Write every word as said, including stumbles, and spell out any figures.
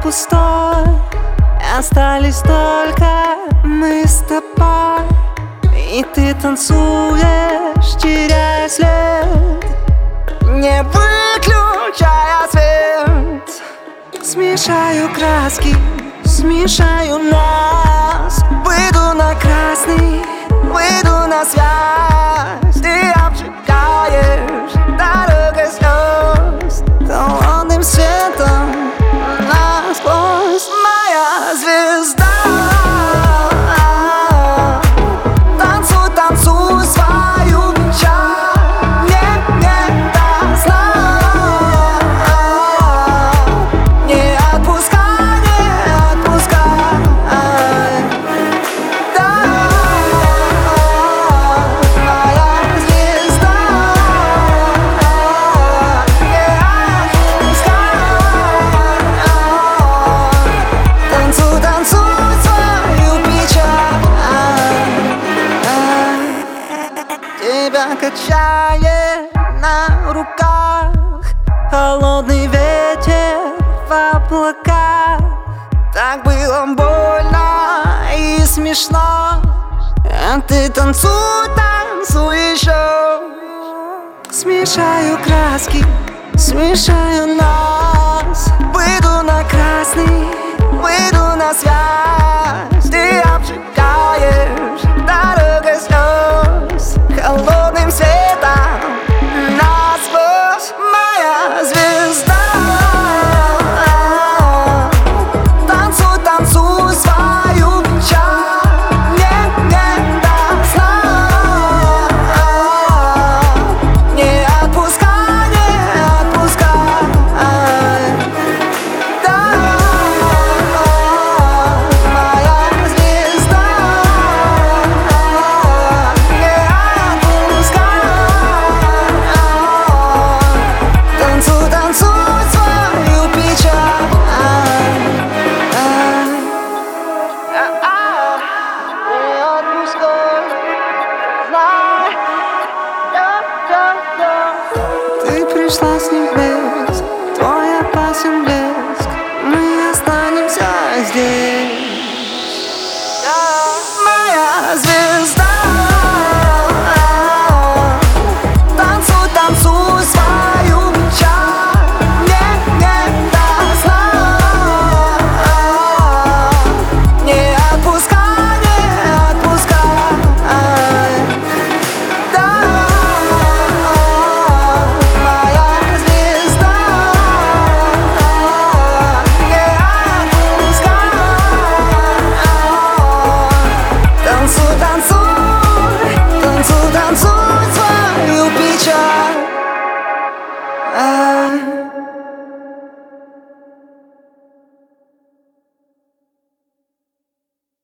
пустой, остались только мы с тобой. И ты танцуешь, теряя след, не выключая свет. Смешаю краски, смешаю нас, выйду на красный, выйду на связь. Ты обжигаешь дорогой слез, холодным светом насквозь. Моя звезда, танцуй, танцуй свою печаль, не, не до зла, не отпускай, не отпускай. Да, моя звезда, не отпускай. Танцуй, танцуй свою печаль, тебя качает на руках холодный ветер в облаках. Так было больно и смешно, а ты танцуй, танцуй еще. Смешаю краски, смешаю нас, выйду на красный, выйду на связь.